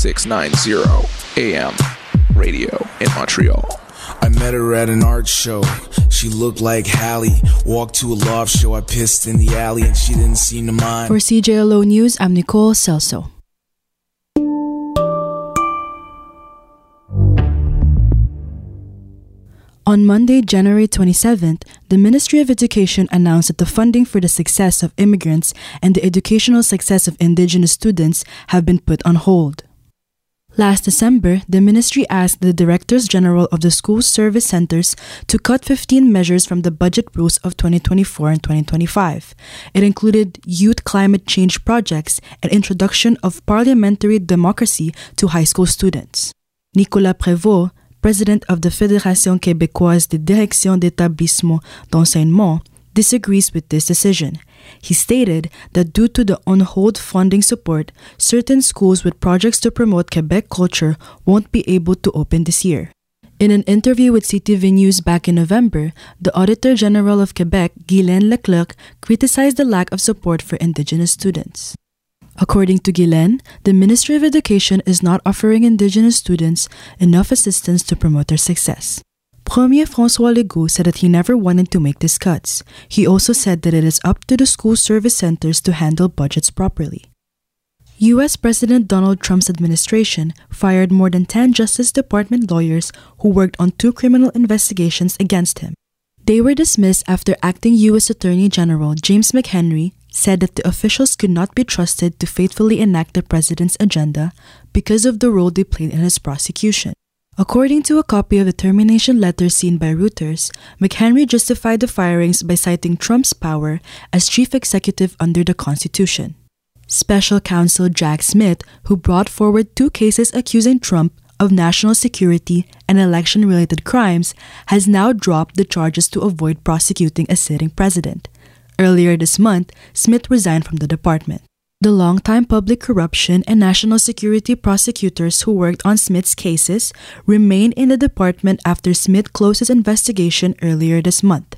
690 AM radio in Montreal. I met her at an art show. She looked like Hallie. Walked to a loft show. I pissed in the alley and she didn't seem to mind. For CJLO News, I'm Nicole Celso. On Monday, January 27th, the Ministry of Education announced that the funding for the success of immigrants and the educational success of Indigenous students have been put on hold. Last December, the ministry asked the Directors General of the School Service Centers to cut 15 measures from the budget rules of 2024 and 2025. It included youth climate change projects and introduction of parliamentary democracy to high school students. Nicolas Prévost, President of the Fédération Québécoise des Directions d'Établissement d'Enseignement, disagrees with this decision. He stated that due to the on-hold funding support, certain schools with projects to promote Quebec culture won't be able to open this year. In an interview with CTV News back in November, the Auditor General of Quebec, Guylaine Leclerc, criticized the lack of support for Indigenous students. According to Guylaine, the Ministry of Education is not offering Indigenous students enough assistance to promote their success. Premier François Legault said that he never wanted to make these cuts. He also said that it is up to the school service centers to handle budgets properly. U.S. President Donald Trump's administration fired more than 10 Justice Department lawyers who worked on 2 criminal investigations against him. They were dismissed after acting U.S. Attorney General James McHenry said that the officials could not be trusted to faithfully enact the president's agenda because of the role they played in his prosecution. According to a copy of the termination letter seen by Reuters, McHenry justified the firings by citing Trump's power as chief executive under the Constitution. Special counsel Jack Smith, who brought forward 2 cases accusing Trump of national security and election-related crimes, has now dropped the charges to avoid prosecuting a sitting president. Earlier this month, Smith resigned from the department. The longtime public corruption and national security prosecutors who worked on Smith's cases remain in the department after Smith closed his investigation earlier this month.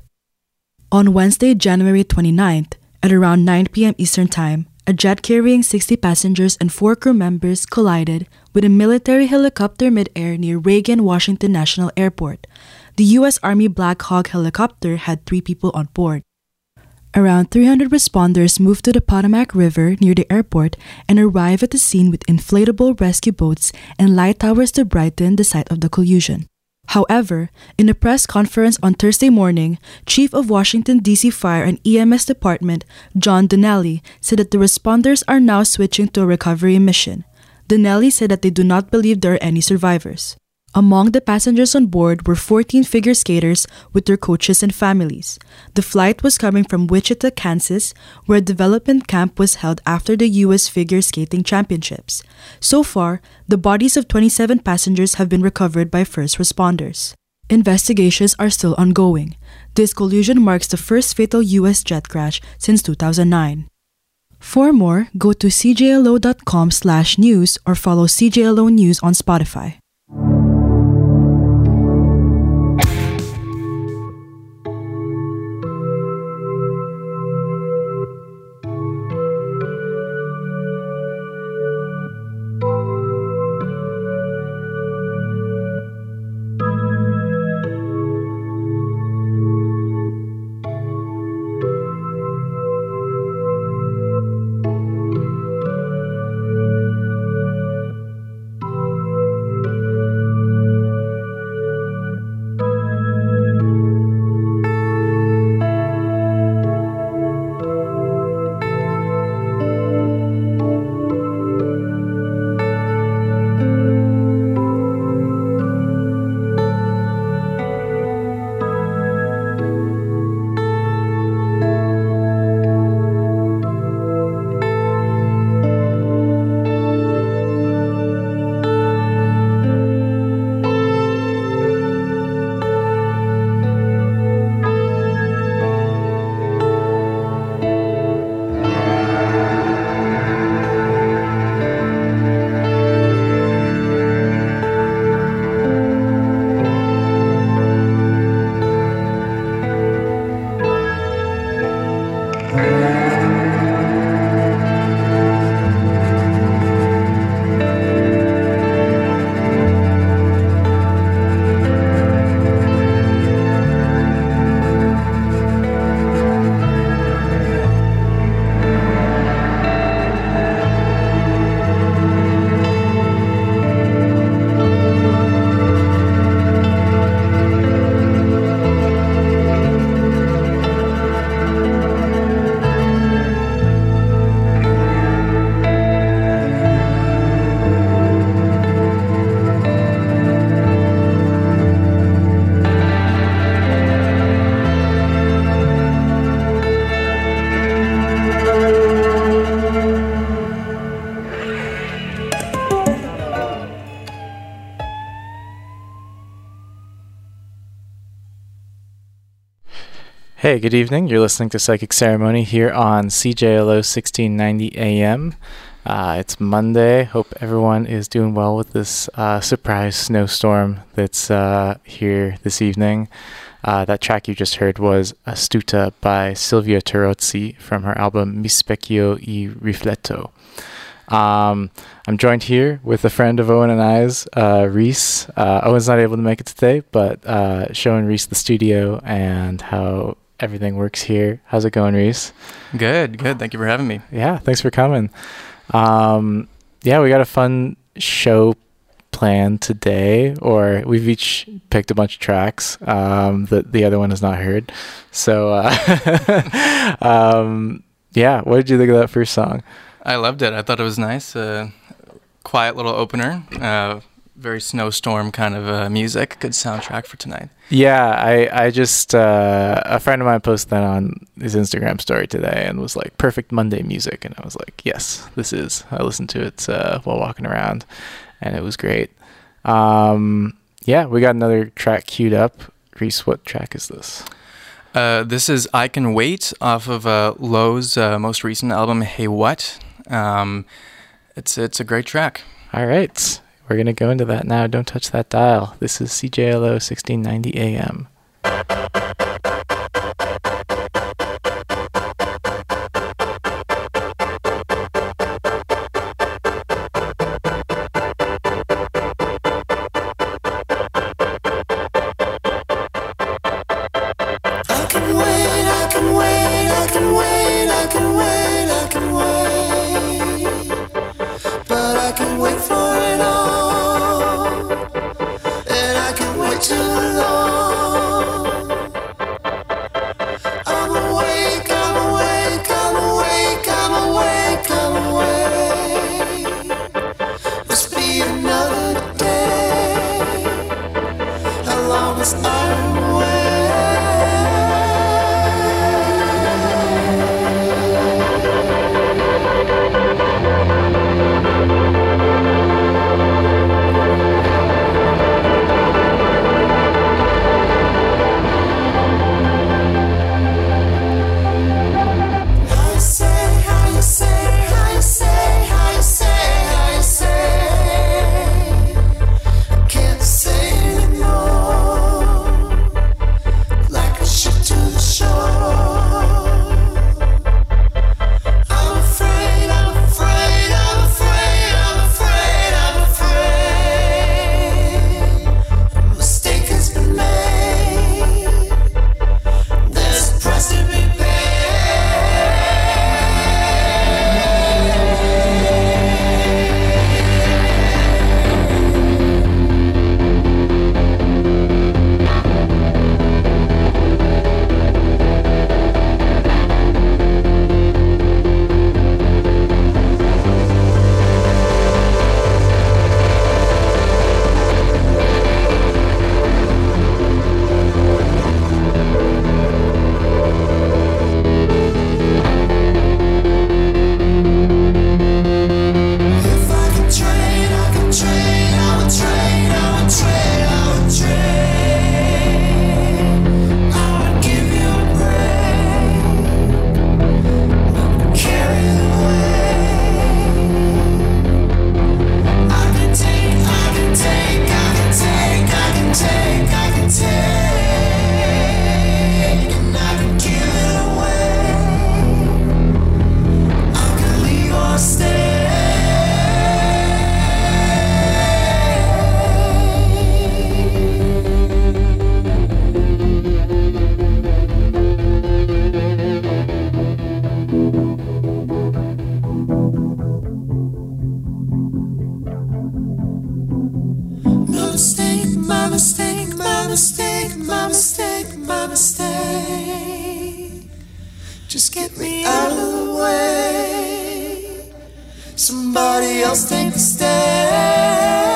On Wednesday, January 29th, at around 9 p.m. Eastern Time, a jet carrying 60 passengers and 4 crew members collided with a military helicopter mid-air near Reagan Washington National Airport. The U.S. Army Black Hawk helicopter had 3 people on board. Around 300 responders moved to the Potomac River near the airport and arrived at the scene with inflatable rescue boats and light towers to brighten the site of the collision. However, in a press conference on Thursday morning, Chief of Washington, D.C. Fire and EMS Department, John Donnelly, said that the responders are now switching to a recovery mission. Donnelly said that they do not believe there are any survivors. Among the passengers on board were 14 figure skaters with their coaches and families. The flight was coming from Wichita, Kansas, where a development camp was held after the U.S. Figure Skating Championships. So far, the bodies of 27 passengers have been recovered by first responders. Investigations are still ongoing. This collision marks the first fatal U.S. jet crash since 2009. For more, go to cjlo.com/news or follow CJLO News on Spotify. Hey, good evening. You're listening to Psychic Ceremony here on CJLO 1690 AM. It's Monday. Hope everyone is doing well with this surprise snowstorm that's here this evening. That track you just heard was Astuta by Silvia Terozzi from her album Mi specchio e rifletto. I'm joined here with a friend of Owen and I's, Reese. Owen's not able to make it today, but showing Reese the studio and how everything works here. How's it going, Reese? Good. Thank you for having me. Yeah, thanks for coming. Yeah, we got a fun show planned today, or we've each picked a bunch of tracks that the other one has not heard. So, yeah, what did you think of that first song? I loved it. I thought it was nice. Quiet little opener. Very snowstorm kind of music. Good soundtrack for tonight. Yeah, I just, a friend of mine posted that on his Instagram story today and was like, perfect Monday music. And I was like, yes, this is. I listened to it while walking around and it was great. Yeah, we got another track queued up. Reese, what track is this? This is I Can Wait off of Lowe's most recent album, Hey What. It's a great track. All right. We're going to go into that now. Don't touch that dial. This is CJLO 1690 AM. Just get me out of the way. Somebody else take the stage.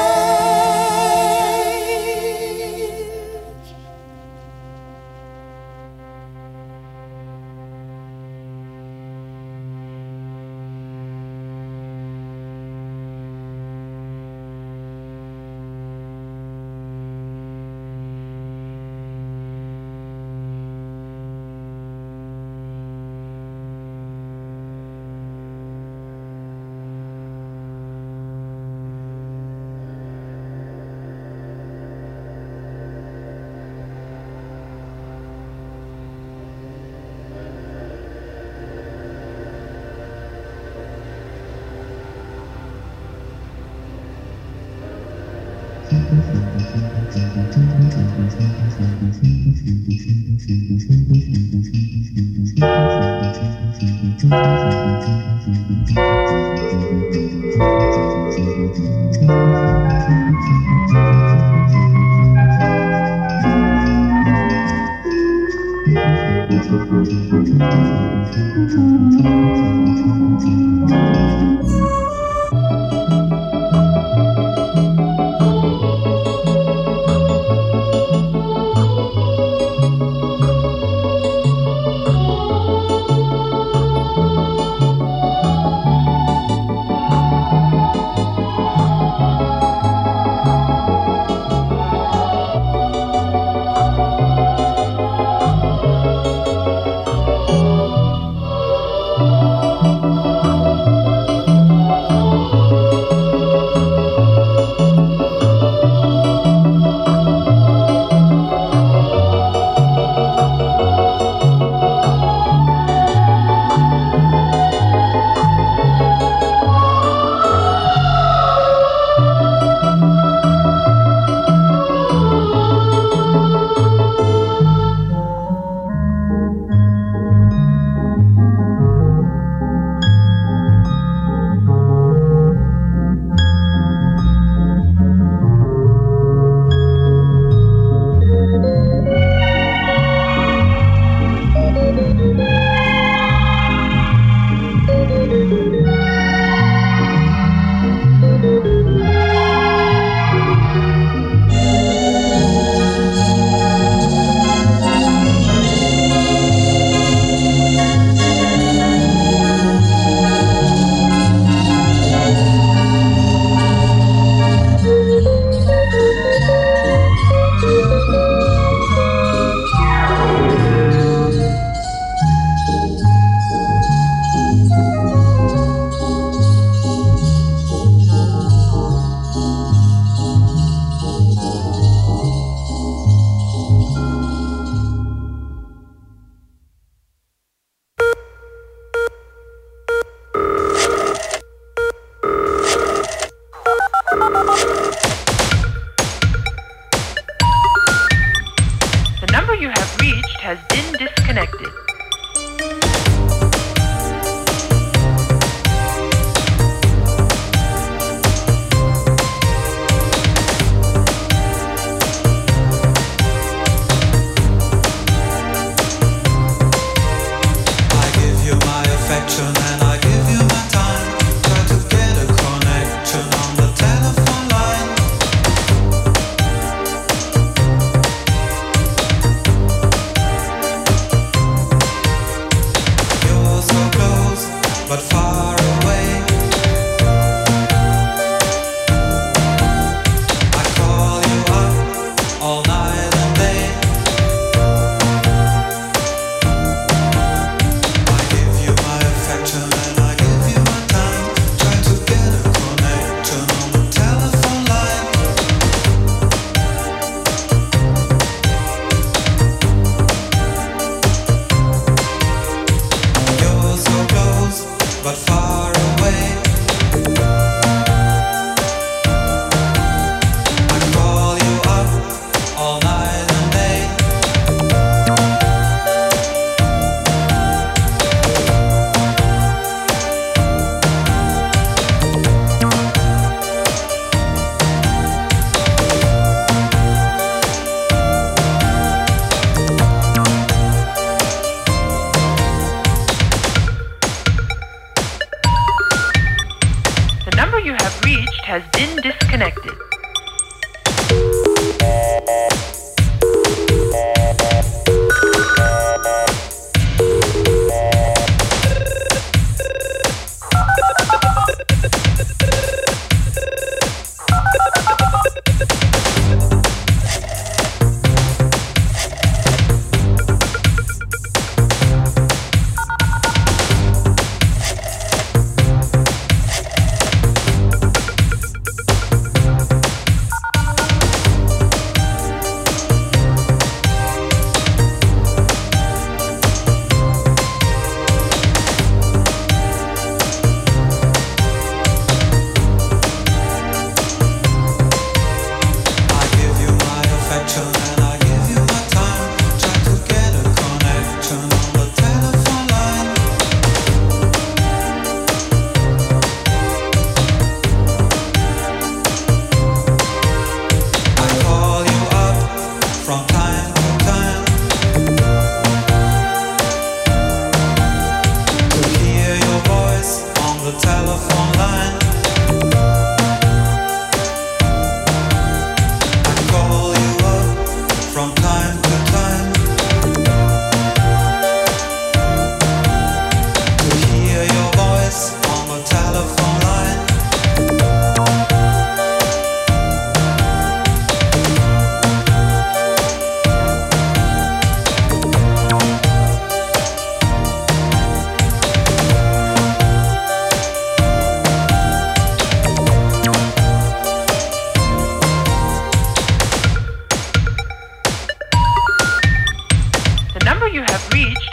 has been disconnected.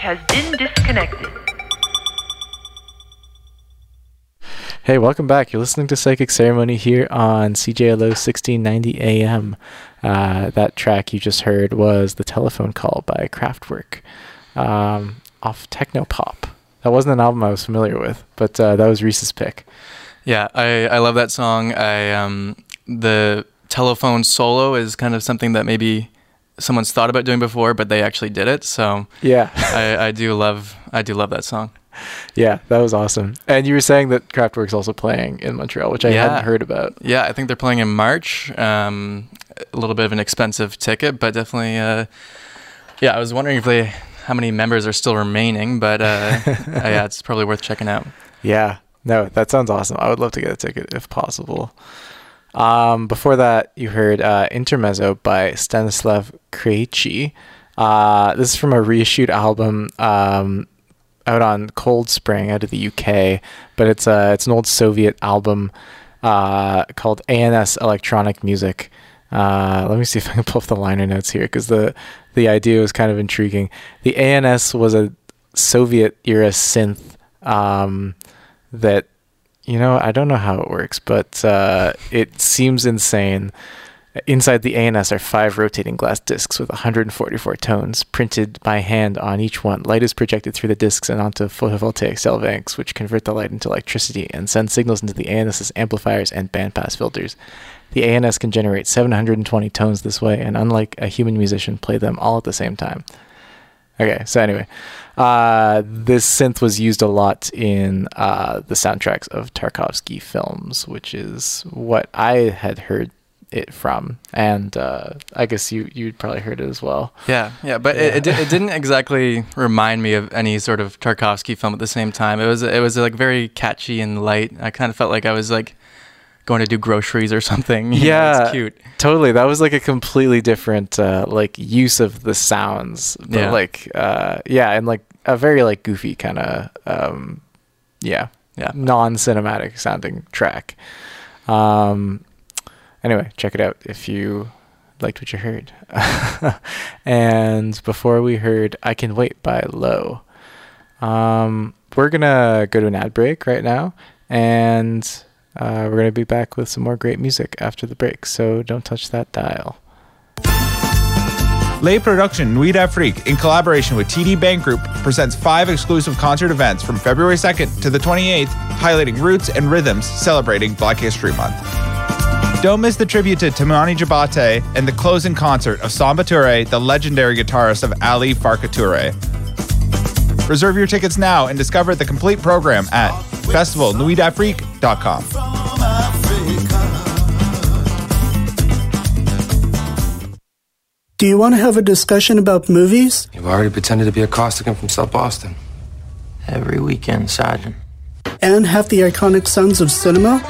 has been disconnected. Hey, welcome back. You're listening to Psychic Ceremony here on CJLO 1690 AM. That track you just heard was The Telephone Call by Kraftwerk off Technopop. That wasn't an album I was familiar with, but that was Reese's pick. Yeah, I love that song. The telephone solo is kind of something that maybe someone's thought about doing before, but they actually did it. So yeah, I do love that song. Yeah, that was awesome. And you were saying that Kraftwerk's also playing in Montreal, which I hadn't heard about. Yeah, I think they're playing in March. A little bit of an expensive ticket, but definitely. I was wondering how many members are still remaining, but yeah, it's probably worth checking out. Yeah, no, that sounds awesome. I would love to get a ticket if possible. Before that, you heard Intermezzo by Stanislav Krejci. This is from a reissued album out on Cold Spring out of the UK, but it's an old Soviet album called ANS Electronic Music. Let me see if I can pull up the liner notes here, because the idea was kind of intriguing. The ANS was a Soviet era synth that, I don't know how it works, but it seems insane. Inside the ANS are 5 rotating glass discs with 144 tones printed by hand on each one. Light is projected through the discs and onto photovoltaic cell banks, which convert the light into electricity and send signals into the ANS's amplifiers and bandpass filters. The ANS can generate 720 tones this way, and unlike a human musician, play them all at the same time. Okay, so anyway, this synth was used a lot in the soundtracks of Tarkovsky films, which is what I had heard it from, and I guess you'd probably heard it as well. Yeah, but it didn't exactly remind me of any sort of Tarkovsky film at the same time. It was like very catchy and light. I kind of felt like I was like going to do groceries or something. It's cute. Totally. That was like a completely different like use of the sounds, but and like a very like goofy kind of non-cinematic sounding track. Anyway, check it out if you liked what you heard. And before we heard I Can Wait by Low. We're going to go to an ad break right now, and we're going to be back with some more great music after the break, so don't touch that dial. Lay Production Nuit Afrique, in collaboration with TD Bank Group, presents 5 exclusive concert events from February 2nd to the 28th, highlighting roots and rhythms celebrating Black History Month. Don't miss the tribute to Timani Jabate and the closing concert of Samba Touré, the legendary guitarist of Ali Farka Touré. Reserve your tickets now and discover the complete program at festivalnuitafrique.com. Do you want to have a discussion about movies? You've already pretended to be a Costigan from South Boston. Every weekend, Sergeant. And have the iconic sounds of cinema?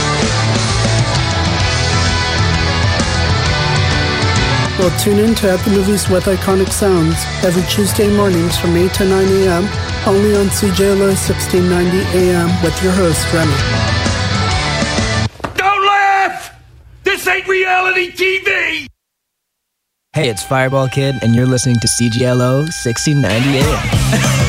Well, tune in to At the Movies with Iconic Sounds every Tuesday mornings from 8 to 9 a.m. only on CJLO 1690 AM with your host, Remy. Don't laugh! This ain't reality TV! Hey, it's Fireball Kid, and you're listening to CJLO 1690 AM.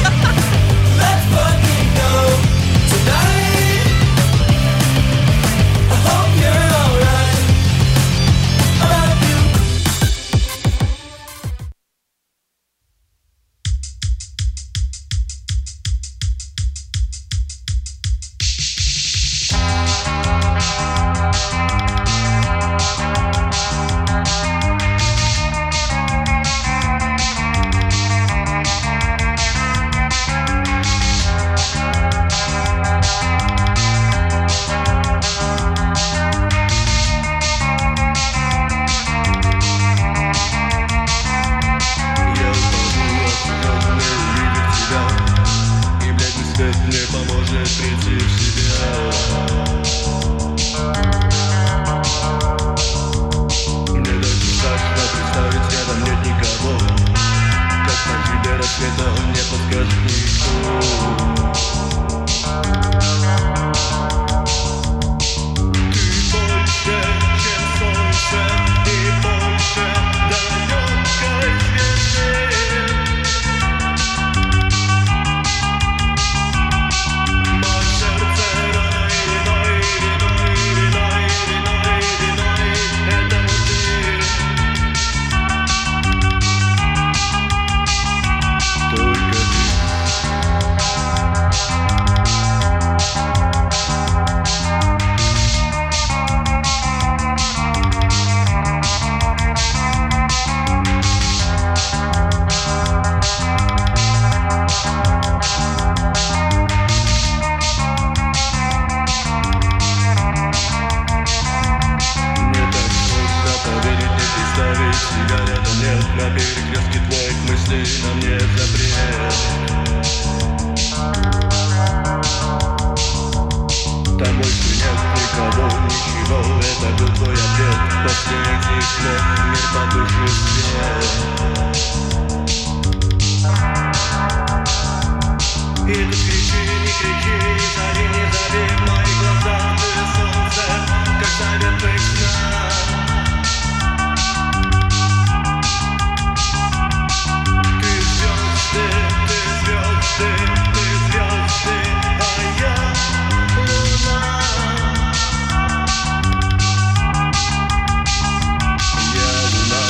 на перекрестке твоих мыслей на мне запрет. Там больше нет никого, ничего, это был твой ответ. После этих слов мир потушит свет. И ты кричи, не кричи, не зови, не зови в мои глаза, ты солнце, как заветных снах. Ты звезды, ты звезды, ты звезды, а я луна. Я луна.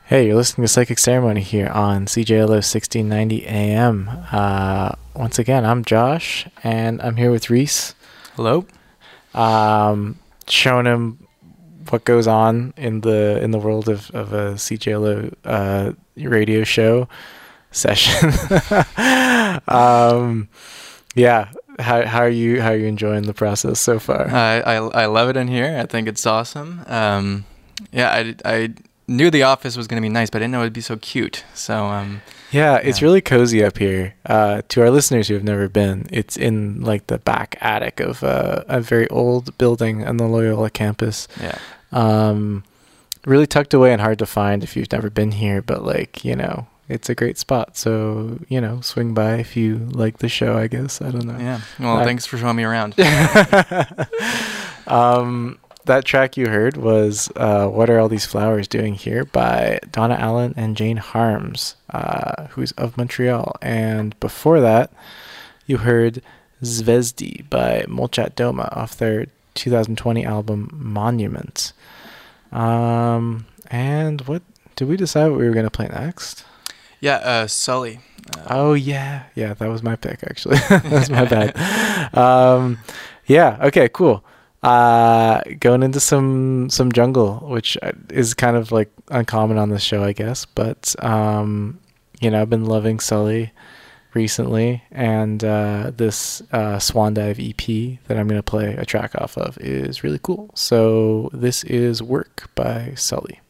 Hey, you're listening to Psychic Ceremony here on CJLO 1690 AM. Once again, I'm Josh, and I'm here with Reese. Hello. Showing him what goes on in the world of a CJLO radio show session. Yeah. How are you enjoying the process so far? I love it in here. I think it's awesome. I knew the office was going to be nice, but I didn't know it'd be so cute. So it's really cozy up here. To our listeners who have never been, it's in like the back attic of a very old building on the Loyola campus. Really tucked away and hard to find if you've never been here, but like, you know, it's a great spot. So, you know, swing by if you like the show, I guess. I don't know. Yeah. Well, thanks for showing me around. That track you heard was What Are All These Flowers Doing Here by Donna Allen and Jane Harms, who's of Montreal. And before that, you heard Zvezdi by Molchat Doma off their 2020 album Monument. And what did we decide what we were going to play next? Yeah, Sully. Oh, yeah. Yeah, that was my pick, actually. That's my bad. Okay, cool. Going into some jungle, which is kind of like uncommon on this show, I guess. But, you know, I've been loving Sully recently. And this Swan Dive EP that I'm going to play a track off of is really cool. So this is Work by Sully.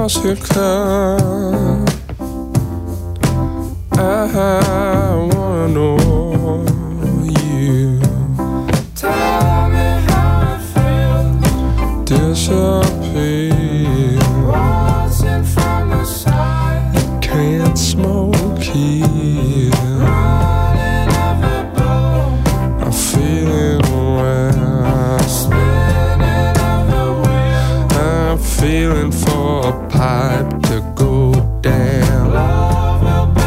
Nausicaa. I wanna know you. Tell me how it feels. Disappear. Watching from the side. Can't smoke here. Running every blow. I'm feeling well. Spinning every wheel. I'm feeling for a pipe to go down. Love will be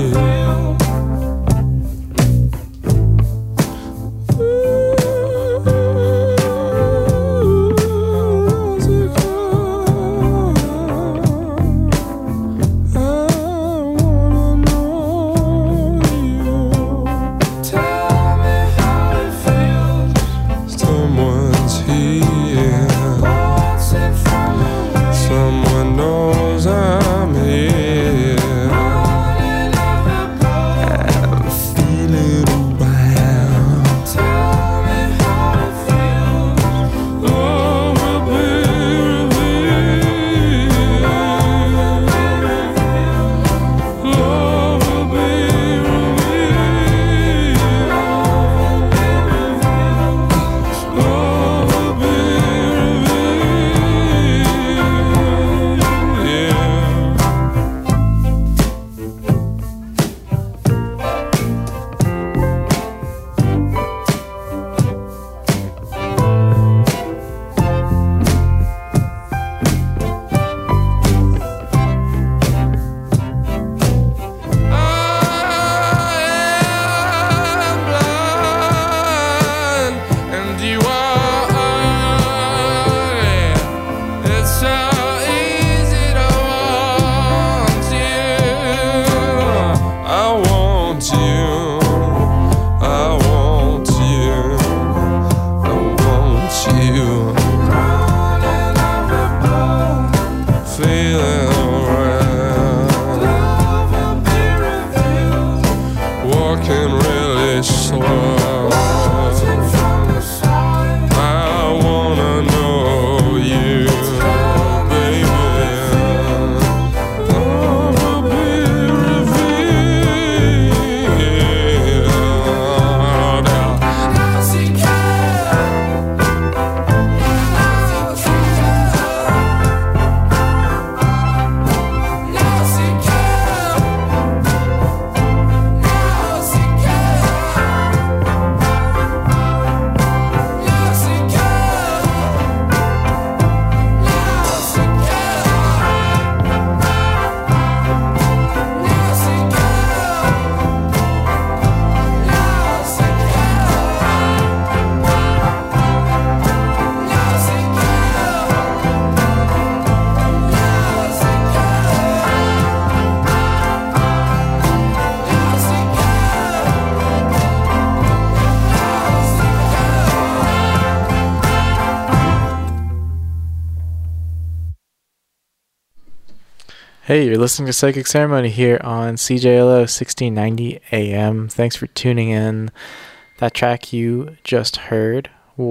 Hey, you're listening to Psychic Ceremony here on CJLO 1690 AM. Thanks for tuning in. That track you just heard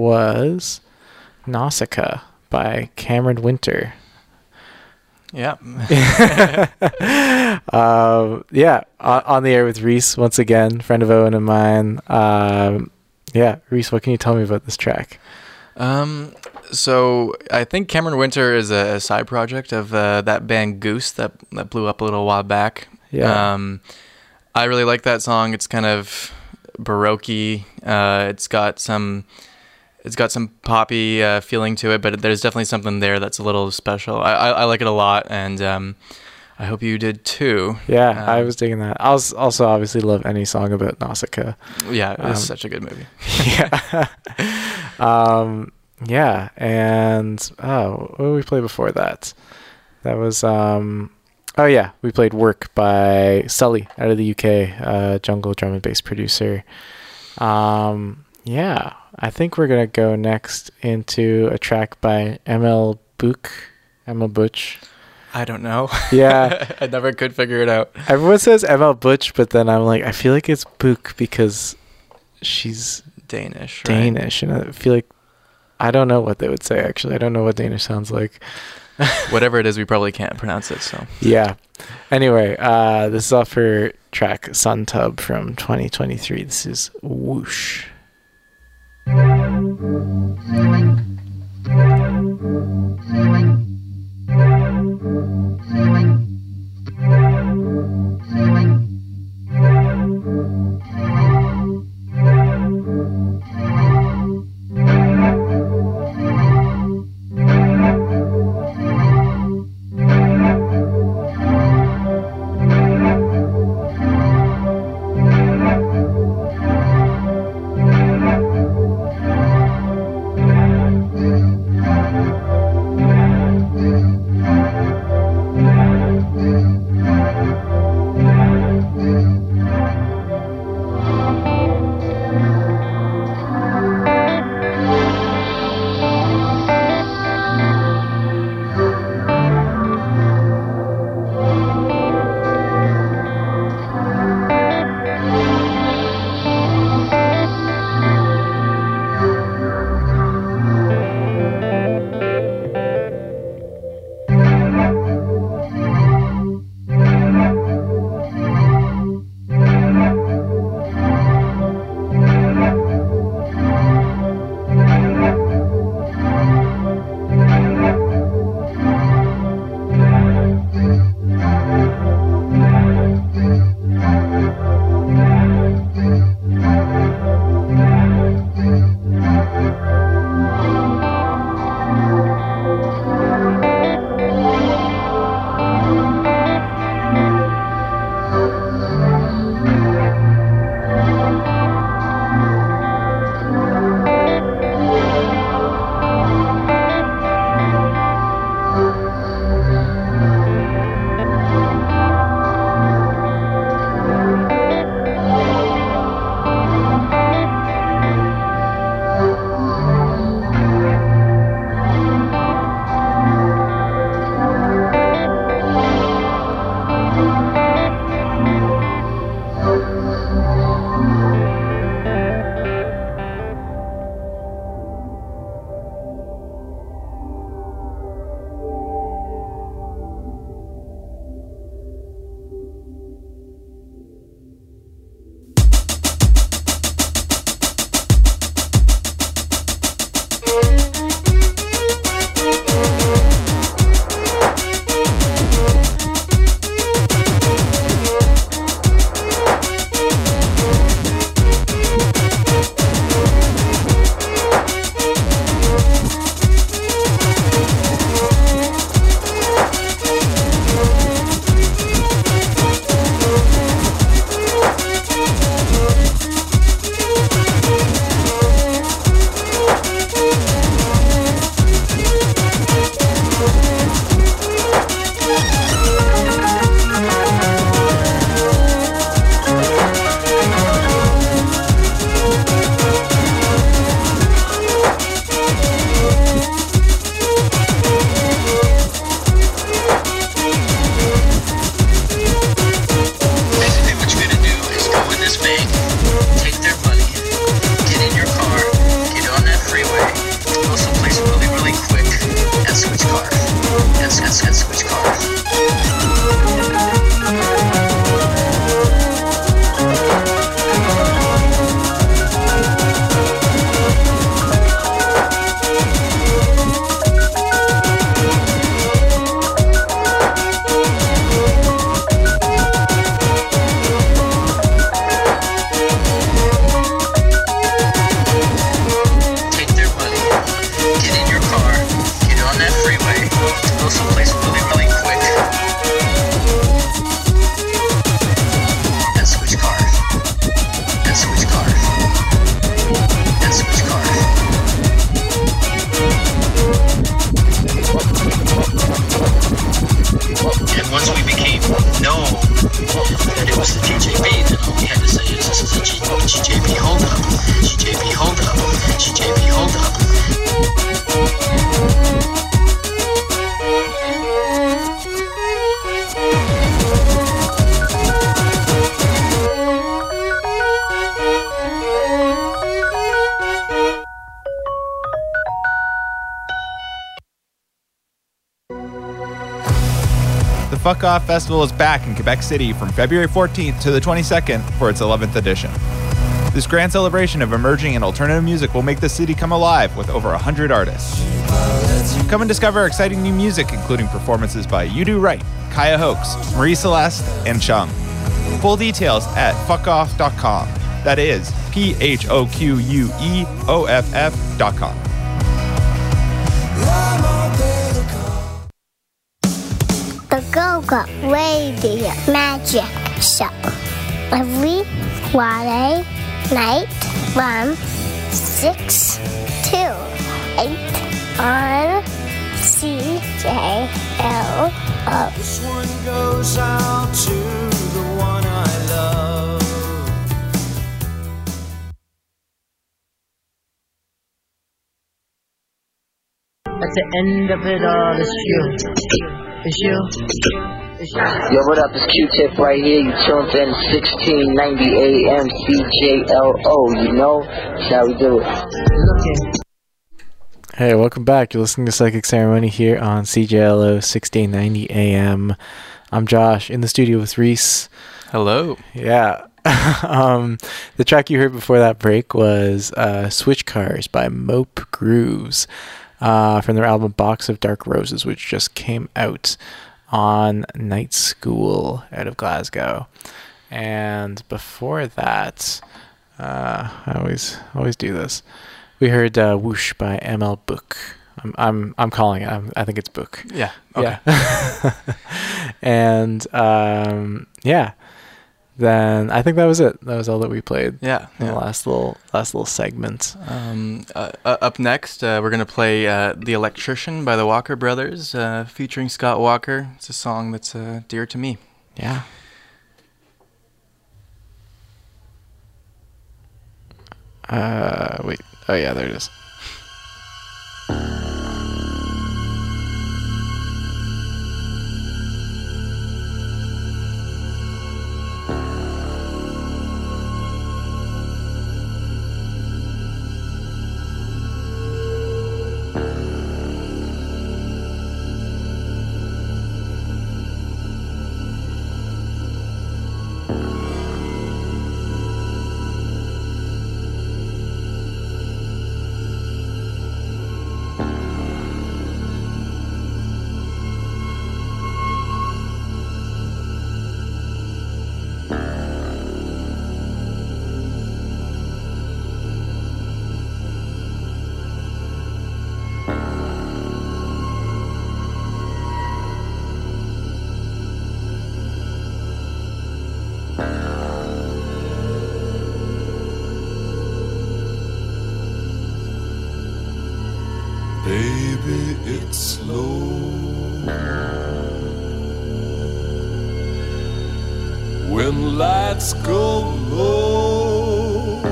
was Nausicaa by Cameron Winter. Yeah. Yeah, on the air with Reese once again, friend of Owen and mine. Yeah, Reese, what can you tell me about this track? So I think Cameron Winter is a side project of that band Goose that blew up a little while back. Yeah. I really like that song. It's kind of baroque-y. It's got some poppy feeling to it, but there's definitely something there that's a little special. I like it a lot, and I hope you did too. Yeah, I was digging that. I was also obviously love any song about Nausicaa. Yeah, it's such a good movie. Yeah. Yeah, and what did we play before that? That was we played Work by Sully out of the UK, jungle drum and bass producer. Yeah, I think we're gonna go next into a track by Emil Butch. I don't know. Yeah. I never could figure it out. Everyone says Emil Butch, but then I'm like, I feel like it's Book because she's Danish, and I feel like I don't know what they would say, actually. I don't know what Danish sounds like. whatever it is, we probably can't pronounce it. So yeah. Anyway, this is off her track Sun Tub from 2023. This is Whoosh. The Fuck Off Festival is back in Quebec City from February 14th to the 22nd for its 11th edition. This grand celebration of emerging and alternative music will make the city come alive with over 100 artists. Come and discover exciting new music, including performances by You Do Right, Kaya Hoax, Marie Celeste, and Chung. Full details at fuckoff.com. That is PHOQUEOFF.com. The Go-Go Radio Magic Show. Every Friday night from 6 to 8 on CJLO. This one goes out to the one I love. At the end of it all, it's you. It's you. It's you. Yo, what up? It's Q-Tip right here. You tuned in 1690 AM CJLO. You know, that's how we do it. Looking. Hey, welcome back. You're listening to Psychic Ceremony here on CJLO 1690 AM. I'm Josh in the studio with Reese. Hello. Yeah. The track you heard before that break was Switch Cars by Mope Grooves from their album Box of Dark Roses, which just came out on Night School out of Glasgow. And before that, I always do this. We heard Whoosh by ML Book. I'm calling it. I think it's Book. Yeah. Okay. Yeah. And yeah. Then I think that was it. That was all that we played. Yeah. In the last little segment. Up next, we're gonna play "The Electrician" by the Walker Brothers, featuring Scott Walker. It's a song that's dear to me. Yeah. Wait. Oh yeah, there it is. Baby, it's slow. When lights go low,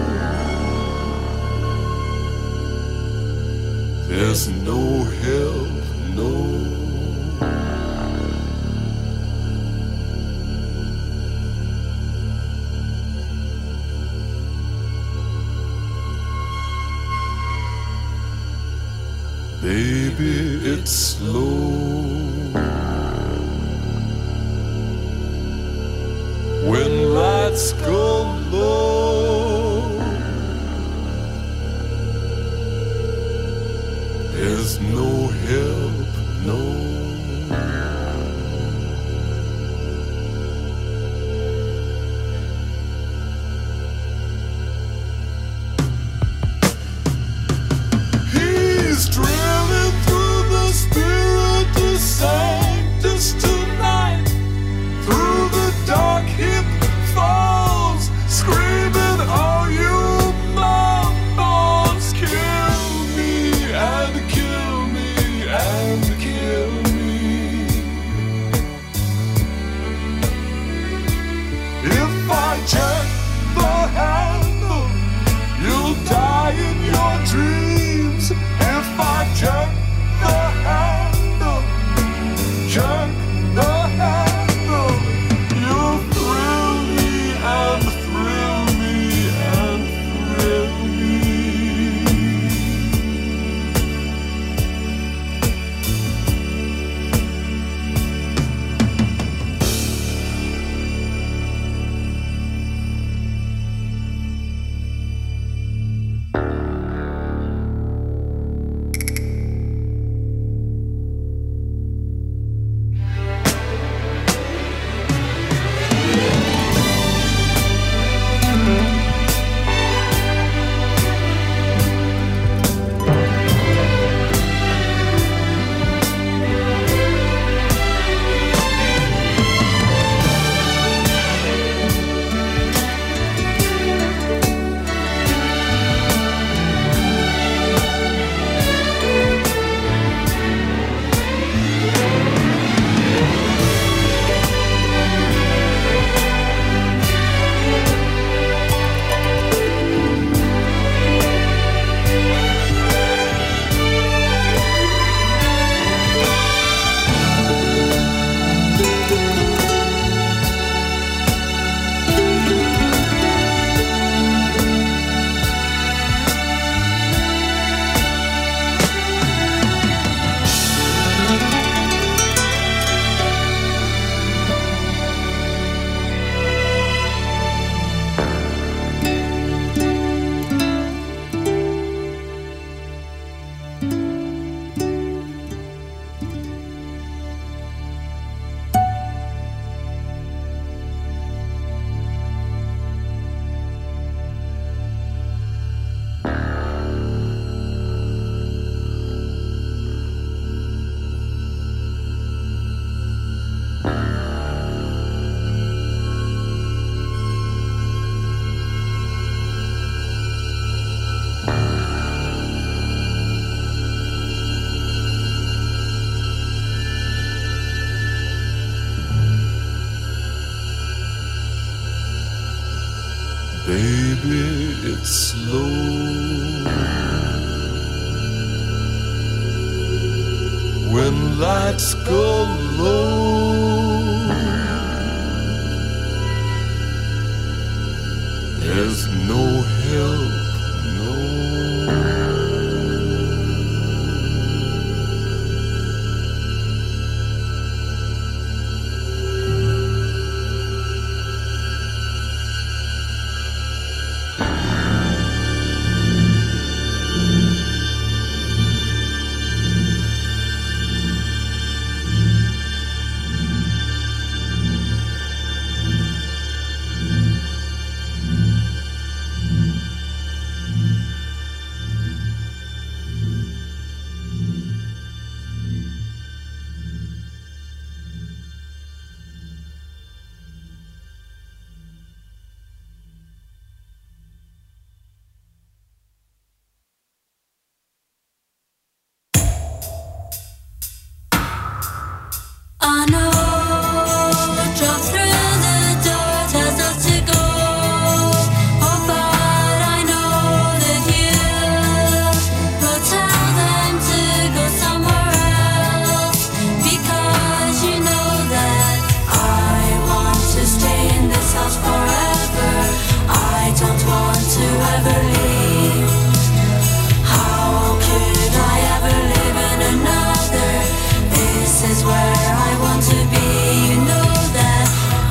there's no help, no. Baby, it's slow. When lights go low, there's no help. Baby, it's slow. When lights go low, there's no help, no. I know, drop through the door, tells us to go. Oh, but I know that you will tell them to go somewhere else, because you know that I want to stay in this house forever. I don't want to ever leave. How could I ever live in another? This is where I want to be. You know that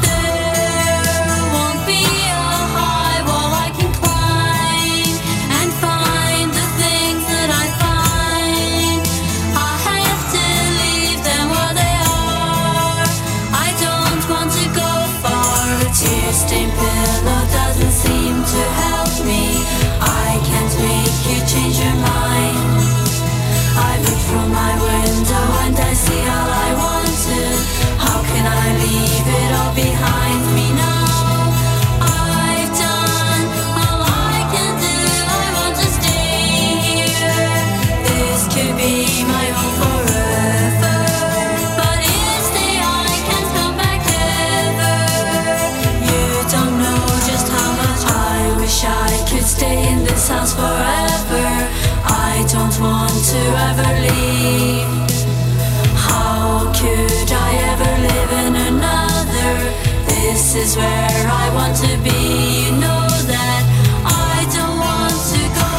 there won't be a high wall I can climb and find the things that I find. I have to leave them where they are. I don't want to go far. A tear-stained pillow doesn't seem to help me. I can't make you change your mind. I look from my window and I see all I wanted. How can I leave it all behind me now? I've done all I can do. I want to stay here. This could be my home forever. But if stay, I can't come back ever. You don't know just how much I wish I could stay in this house forever. I don't want to ever leave. How could I ever live in another? This is where I want to be. You know that I don't want to go.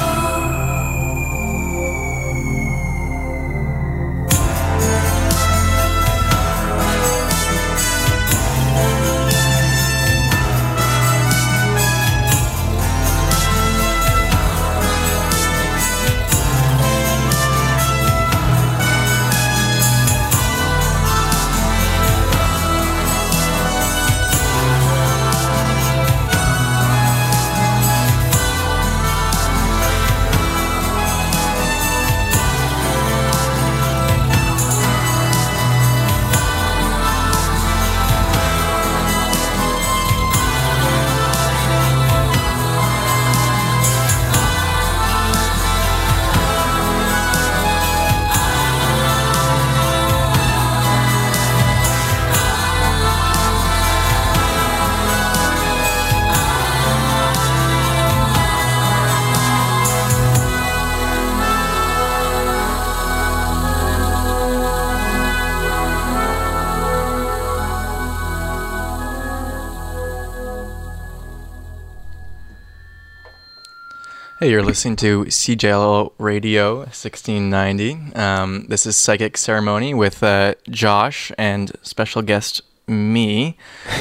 Hey, you're listening to CJLO Radio 1690. This is Psychic Ceremony with Josh and special guest me.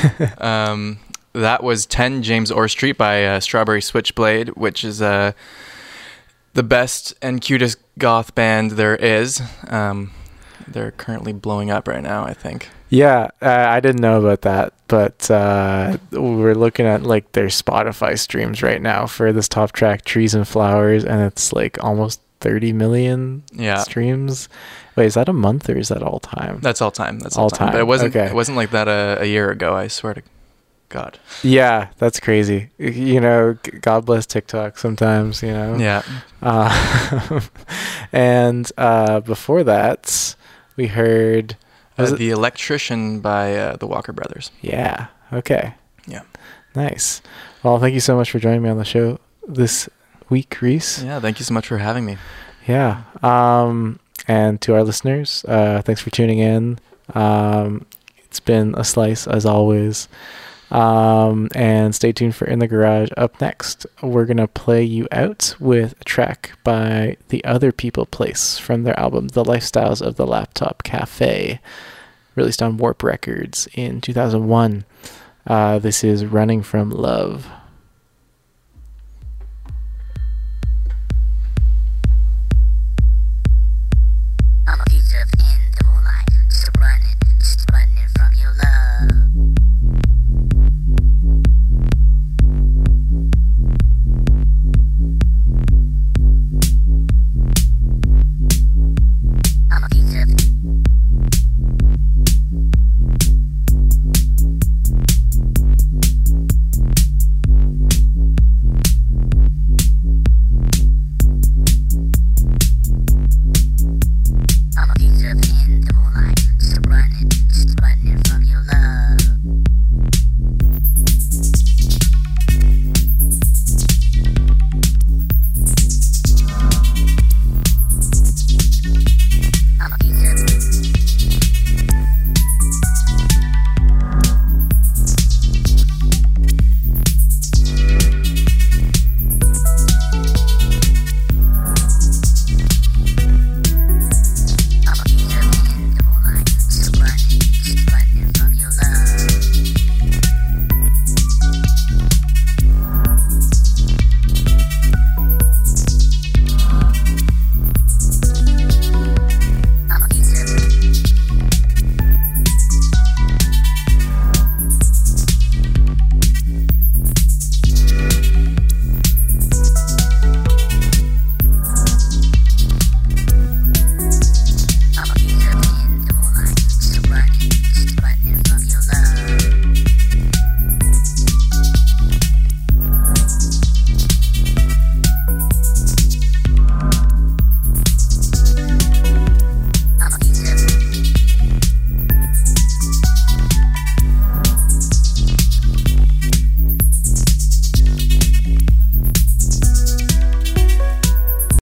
That was 10 James Orr Street by Strawberry Switchblade, which is the best and cutest goth band there is. They're currently blowing up right now, I think. Yeah, I didn't know about that, but we're looking at like their Spotify streams right now for this top track, Trees and Flowers, and it's like almost 30 million streams. Wait, is that a month or is that all time? That's all time. That's all time. But it wasn't like that a year ago, I swear to God. Yeah, that's crazy. You know, God bless TikTok sometimes, you know. Yeah. And before that, we heard The Electrician by the Walker Brothers. Yeah. Okay. Yeah. Nice. Well, thank you so much for joining me on the show this week, Reese. Yeah, thank you so much for having me. Yeah. And to our listeners, thanks for tuning in. It's been a slice as always. And stay tuned for In the Garage. Up next, we're going to play you out with a track by The Other People Place from their album The Lifestyles of the Laptop Cafe, released on Warp Records in 2001. This is Running from Love.